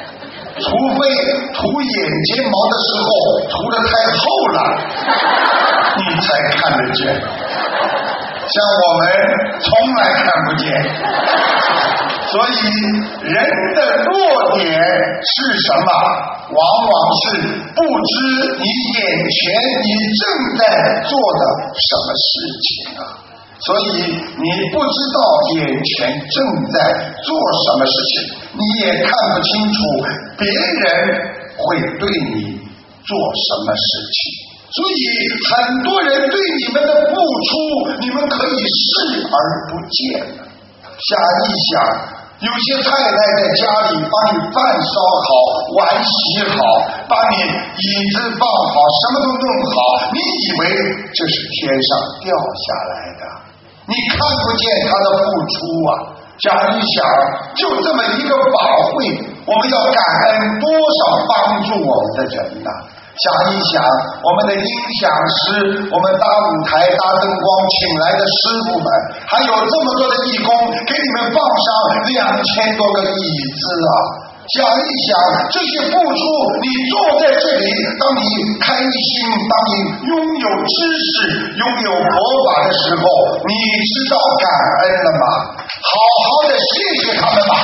除非涂眼睫毛的时候涂得太厚了。 你才看得见，像我们从来看不见。所以人的弱点是什么？往往是不知你眼前你正在做的什么事情啊。所以你不知道眼前正在做什么事情，你也看不清楚别人会对你做什么事情。所以很多人对你们的付出，你们可以视而不见了。想一想，有些太太在家里帮你饭烧好，碗洗好，帮你椅子放好，什么都弄好，你以为这是天上掉下来的，你看不见他的付出啊。想一想，就这么一个法会，我们要感恩多少帮助我们的人呐、啊！想一想，我们的音响师，我们搭舞台搭灯光请来的师傅们，还有这么多的义工给你们放上两千多个椅子啊！想一想，这些付出，你坐在这里，当你开心，当你拥有知识，拥有佛法的时候，你知道感恩了吗？好好的谢谢他们吧。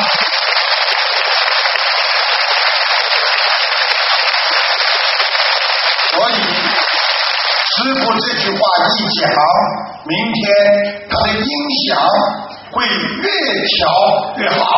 所以师父这句话一讲，明天他的音响会越调越好。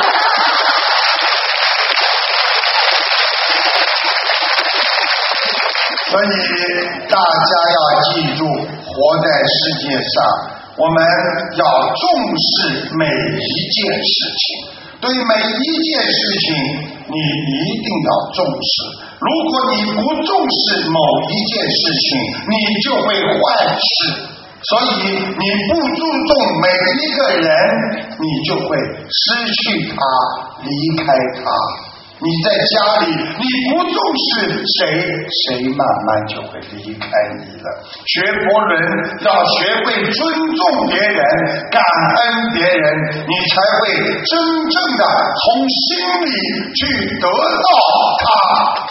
所以大家要记住，活在世界上，我们要重视每一件事情，对每一件事情你一定要重视。如果你不重视某一件事情，你就会坏事。所以你不注重每一个人，你就会失去他，离开他。你在家里你不重视谁，谁慢慢就会离开你了。学佛人要学会尊重别人，感恩别人，你才会真正的从心里去得到他。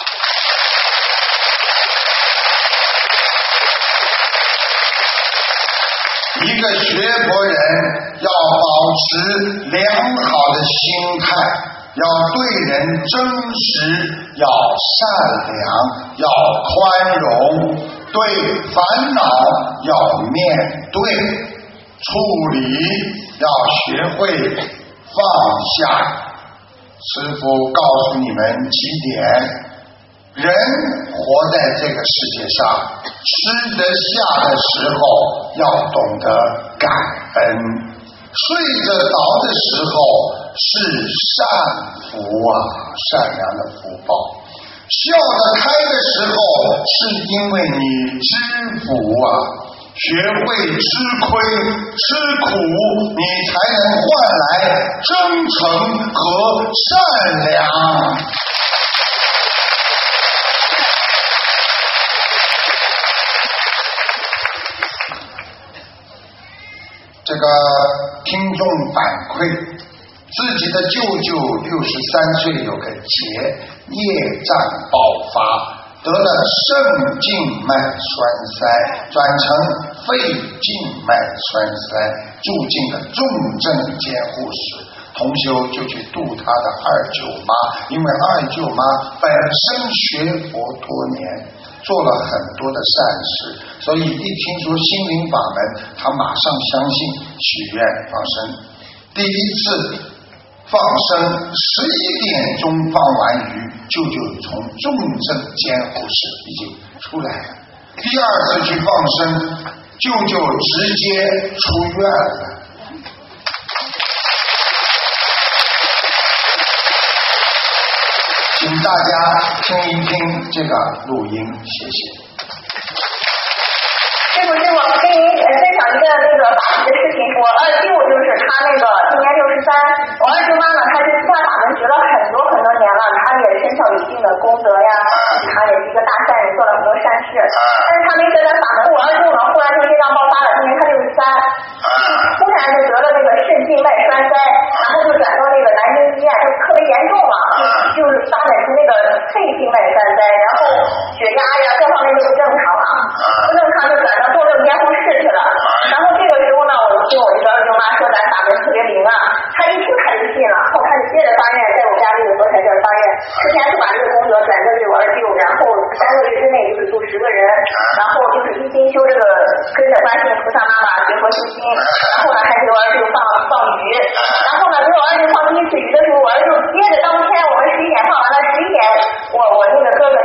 一个学佛人要保持良好的心态，要对人真实，要善良，要宽容，对烦恼要面对，处理要学会放下。师父告诉你们几点：人活在这个世界上，吃得下的时候要懂得感恩，睡着着的时候是善福啊，善良的福报。笑得开的时候是因为你知福啊，学会吃亏吃苦，你才能换来真诚和善良。这个听众反馈，自己的舅舅六十三岁有个结，业障爆发，得了肾静脉栓塞，转成肺静脉栓塞，住进了重症监护室。同修就去度他的二舅妈，因为二舅妈本身学佛多年，做了很多的善事，所以一听说心灵法门，他马上相信，许愿放生。第一次放生十一点钟放完鱼，舅舅从重症监护室已经出来了。第二次去放生，舅舅直接出院了。请大家听一听这个录音，谢谢。 师傅，师傅，跟您分享一个那个法喜的事情。我二舅就是他那个今年六十三，我二舅妈呢，她是下法门学了很多很多年了，她也身上有一定的功德呀，她也是一个大善人，做了很多善事。但是她没学点法门，我二舅呢，忽然就业障爆发了，今年他六十三，突然就得了那个肾静脉栓塞，然后就转到那个南京医院，就特别严重了，就是发展成那个肺静脉栓塞，然后血压呀各方面都不正常了，不正常就转到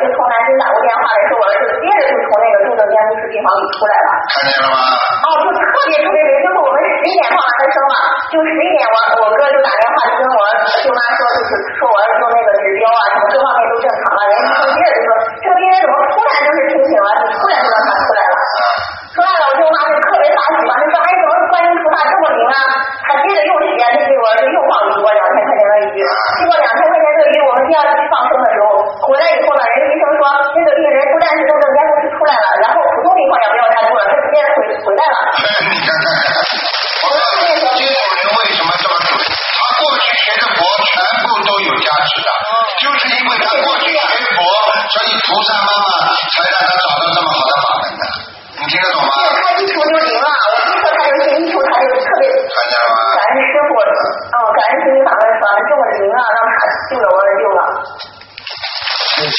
就从南京打过电话来说，我儿子接着就从那个重症监护室病房里出来了。 看见了吗？ 哦，就特别特别累，就是我们十一点放完他生嘛，就十一点我我哥就打电话就跟我舅妈说，就是说我儿子就那个指标啊什么各方面都正常了，人家接着就说这个病人怎么突然就是清醒了，就突然就让他出来了。出来了，我舅妈就特别大喜嘛，就说哎，怎么观音菩萨这么灵啊？他接着又写，就给我儿子又放给我两千块钱的鱼，结果两千块钱的鱼，我们第二次放生的时候回来以后呢，人家医生说那个病人不但是重症监护室出来了，然后普通情况也不要太多了，他直接回回来了。 你看看，我告诉你，这种人为什么这么准？他过去学的佛全部都有价值的，就是因为他过去学佛，所以菩萨妈妈才让他找到这么好的法门的。你听得懂吗？ 他一出就灵了，我一说他就信，一出他就特别看见了吗？ 感恩师傅，哦，感恩心灵法门法门这么灵啊，让他救了我儿救了。 谢谢。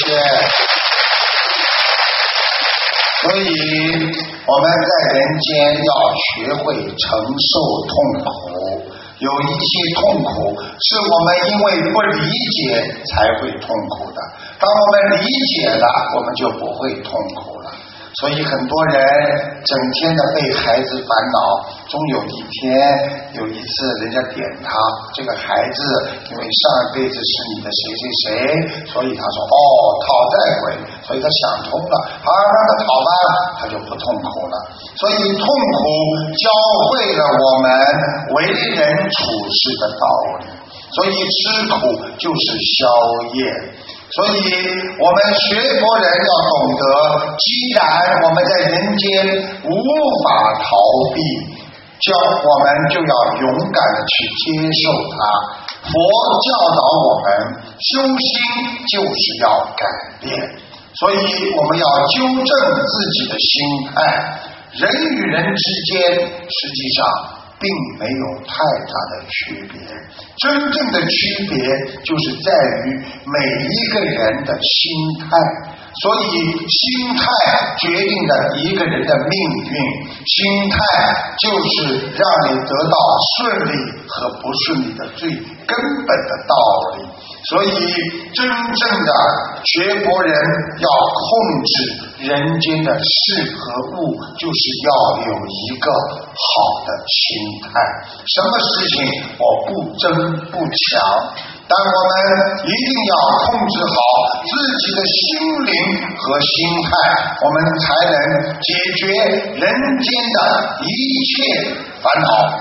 所以我们在人间要学会承受痛苦，有一些痛苦是我们因为不理解才会痛苦的，当我们理解了，我们就不会痛苦了。所以很多人整天的被孩子烦恼，终有一天有一次人家点他，这个孩子因为上一辈子是你的谁谁谁，所以他说哦讨债鬼，所以他想通了，好让他讨吧，他就不痛苦了。所以痛苦教会了我们为人处事的道理，所以吃苦就是消业。所以我们学佛人要懂得，既然我们在人间无法逃避，教我们就要勇敢的去接受它。佛教导我们，修心就是要改变，所以我们要纠正自己的心态。人与人之间实际上并没有太大的区别，真正的区别就是在于每一个人的心态。所以心态决定了一个人的命运，心态就是让你得到顺利和不顺利的最根本的道理。所以真正的学佛人要控制人间的事和物，就是要有一个好的心态。什么事情我不争不抢，但我们一定要控制好自己的心灵和心态，我们才能解决人间的一切烦恼。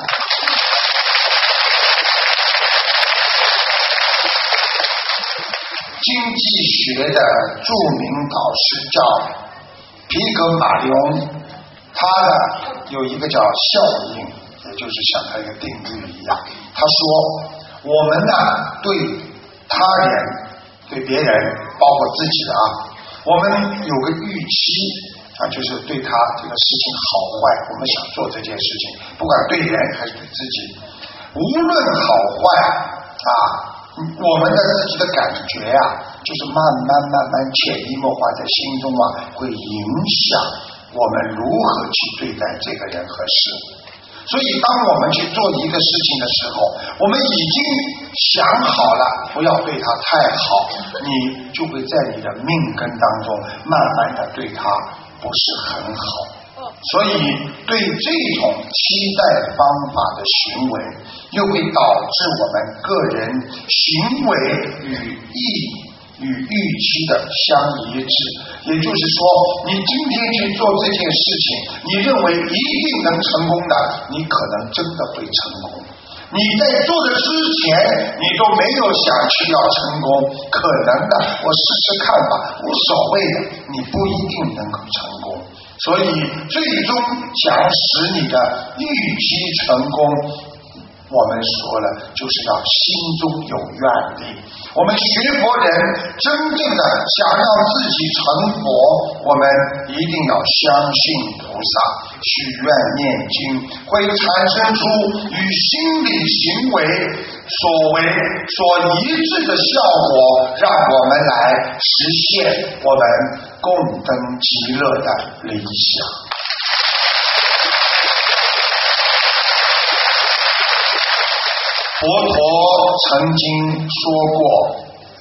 经济学的著名导师叫皮格马利翁，他呢有一个叫效应，也就是像他一个定律一样。他说我们呢对他人对别人包括自己啊，我们有个预期啊，就是对他这个事情好坏，我们想做这件事情，不管对人还是对自己，无论好坏啊，我们的自己的感觉啊，就是慢慢慢慢潜移默化在心中啊，会影响我们如何去对待这个人和事。所以当我们去做一个事情的时候，我们已经想好了不要对他太好，你就会在你的命根当中慢慢的对他不是很好。所以对这种期待方法的行为，又会导致我们个人行为与意与预期的相一致。也就是说，你今天去做这件事情，你认为一定能成功的，你可能真的会成功。你在做的之前，你都没有想去要成功，可能的，我试试看吧，无所谓的，你不一定能够成功。所以最终想使你的预期成功，我们说了，就是要心中有愿力。我们学佛人真正的想让自己成佛，我们一定要相信菩萨，许愿念经，会产生出与心理行为所为所一致的效果，让我们来实现我们共登极乐的理想。佛陀曾经说过，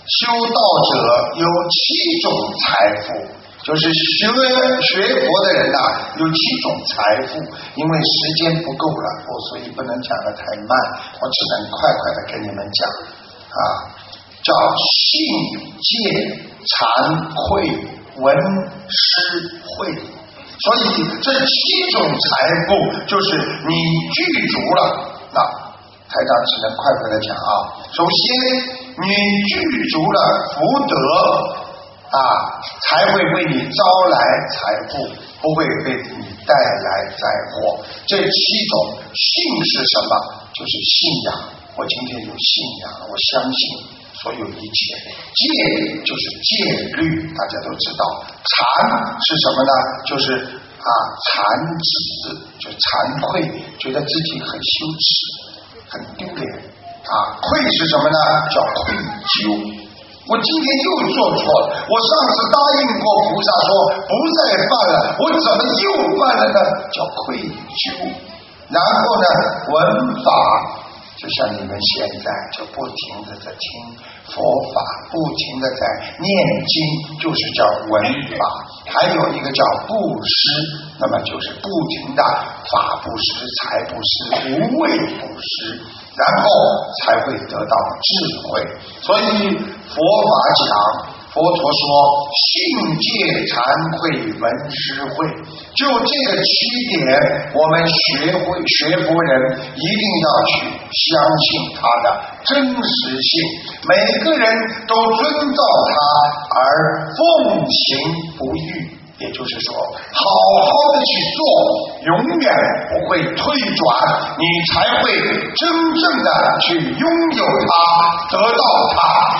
修道者有七种财富，就是学学佛的人呐、啊，有七种财富。因为时间不够了，我所以不能讲得太慢，我只能快快的跟你们讲啊，叫信戒惭愧闻施惠。所以这七种财富就是你具足了。那台长只能快快的讲啊。首先你具足了福德啊，才会为你招来财富，不会为你带来灾祸。这七种信是什么？就是信仰。我今天有信仰，我相信所有一切。戒就是戒律，大家都知道。惭是什么呢？就是啊，惭耻，就惭愧，觉得自己很羞耻，很丢脸啊。愧是什么呢？叫愧疚。我今天又做错了，我上次答应过菩萨说不再犯了，我怎么又犯了呢？叫愧疚。然后呢，闻法，就像你们现在就不停的在听佛法，不停的在念经，就是叫闻法。还有一个叫布施，那么就是不停的法布施、财布施、无畏布施，然后才会得到智慧。所以佛法讲，佛陀说信戒惭愧闻施惠，就这个七点，我们学会学佛人一定要去相信它的真实性，每个人都遵照它而奉行不渝。也就是说，好好的去做，永远不会退转，你才会真正的去拥有它，得到它。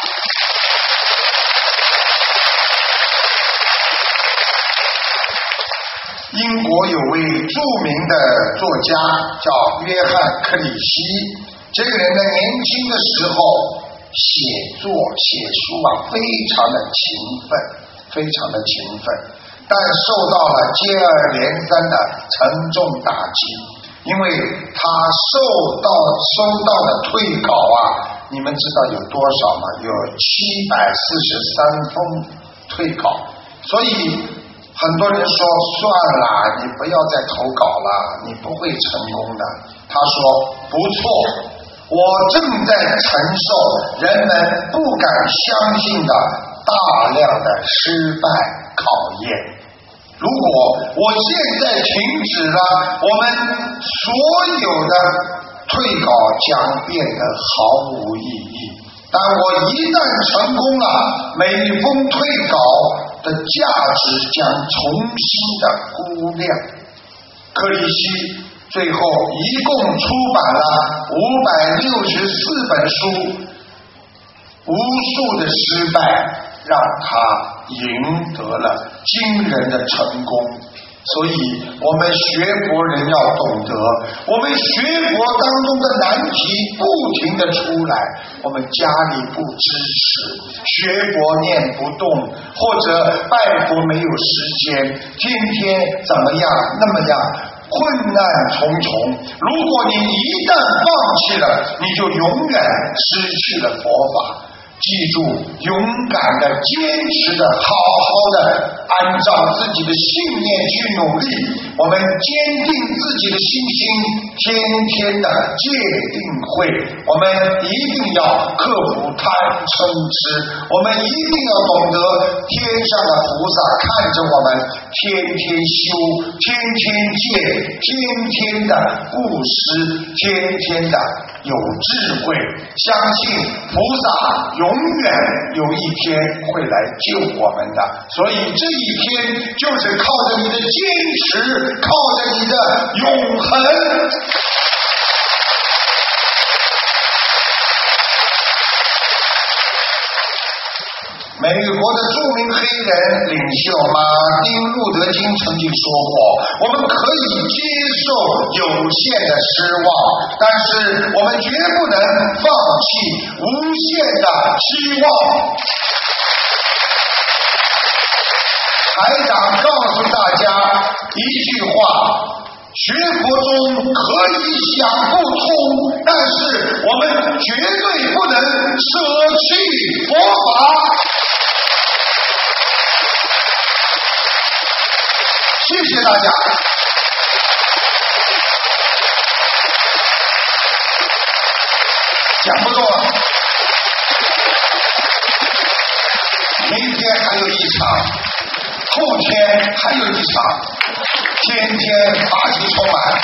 英国有位著名的作家叫约翰·克里希，这个人呢，年轻的时候写作写书啊，非常的勤奋，非常的勤奋。但受到了接二连三的沉重打击，因为他受到收到的退稿啊，你们知道有多少吗？有七百四十三封退稿。所以很多人说算了，你不要再投稿了，你不会成功的。他说不错，我正在承受人们不敢相信的大量的失败考验。如果我现在停止了，我们所有的退稿将变得毫无意义。但我一旦成功了，每封退稿的价值将重新的估量。克里希最后一共出版了五百六十四本书，无数的失败让他赢得了惊人的成功。所以我们学佛人要懂得，我们学佛当中的难题不停的出来，我们家里不支持，学佛念不动，或者拜佛没有时间，天天怎么样那么样，困难重重。如果你一旦放弃了，你就永远失去了佛法。记住，勇敢的、坚持的、好好的按照自己的信念去努力。我们坚定自己的信心，天天的戒定慧。我们一定要克服贪嗔痴，我们一定要懂得天上的菩萨看着我们天天修，天天戒，天天的布施，天天的有智慧。相信菩萨永远有一天会来救我们的，所以这一天就是靠着你的坚持，靠着你的永恒。美国的著名黑人领袖马丁路德金曾经说过，我们可以接受有限的失望，但是我们绝不能放弃无限的希望。台长告诉大家一句话， 学佛中可以想不通，但是我们绝对不能舍弃佛法。谢谢大家。讲不动了，明天还有一场，后天还有一场，天天法喜充满，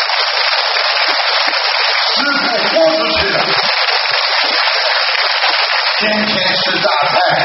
师父豁出去了，天天吃大菜，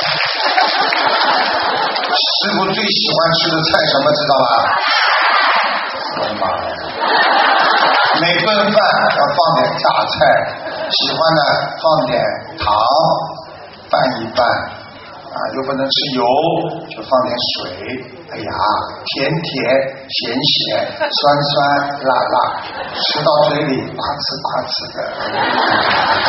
师父最喜欢吃的菜什么知道吧？我妈呀，每顿饭要放点大菜，喜欢的放点糖拌一拌啊，又不能吃油，就放点水。哎呀，甜甜咸咸酸酸辣辣，吃到嘴里拔刺拔刺的。